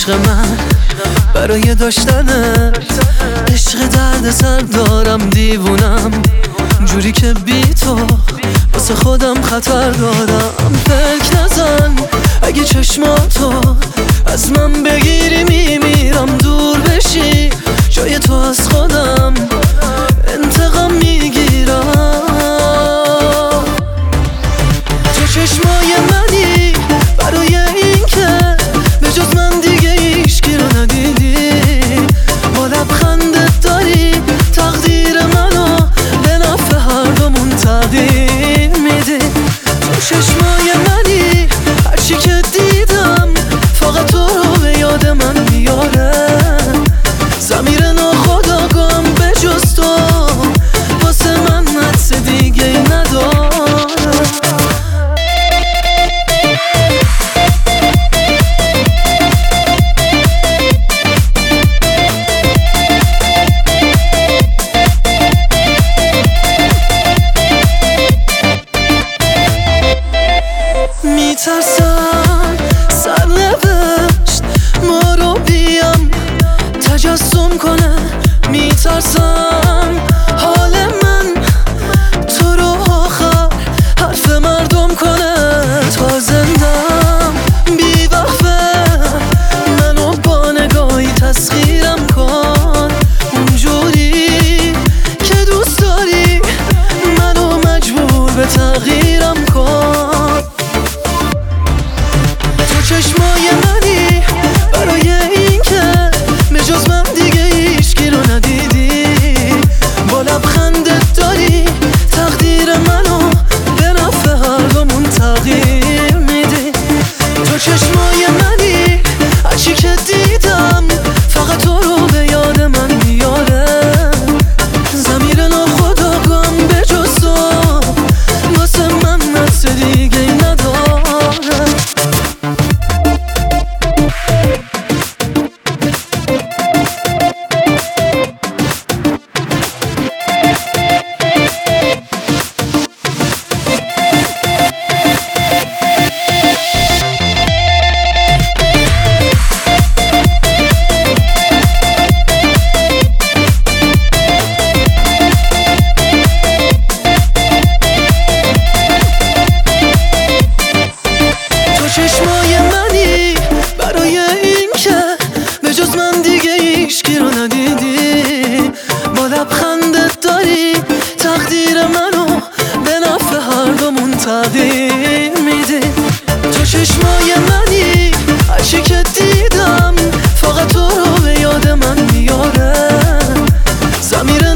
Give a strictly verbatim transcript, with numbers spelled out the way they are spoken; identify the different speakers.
Speaker 1: عشق من برای داشتنت، عشق درد سر دارم، دیوونم جوری که بی تو واسه خودم خطر دارم. فکر نزن اگه چشماتو از من بگیری میمیرم، دور بشی جای تو از خودم انتقام میگیرم. تو چشمای منی برای این که به جز من دیگه هیچکی رو ندیدی، با لبخندت داری تقدیر منو به نفع هر دومون تغییر میدی. تو چشمای منی هرچی که دیدم فقط تو رو به یاد من میاره، ضمیر ناخودآگاهم به جز تو واسه من حدس دیگه نداره. میترسم سرنوشت ما رو بیام تجسم کنه، میترسم حال من تو رو آخر حرف مردم کنه. تا زندم بی وقفه منو با نگاهی تسخیرم کن، اونجوری که دوست داری منو مجبور به تغییرم کن. چشمای منی برای این که به جز من دیگه هیچکی رو ندیدی، با لبخندت داری تقدیر منو به نفع هر دومون تغییر میدی. تو چشمای منی هرچی که دیدم فقط تو رو به یاد من میاره، ضمیر ناخودآگاهم به جز تو واسه من حدس دیگه نداره. چشمای منی برای این که به جز من دیگه هیچکی رو ندیدی، با لبخندت داری تقدیر منو به نفع هر دومون تغییر میدی. تو چشمای منی هرچی که دیدم فقط تو رو به یاد من میاره، ضمیر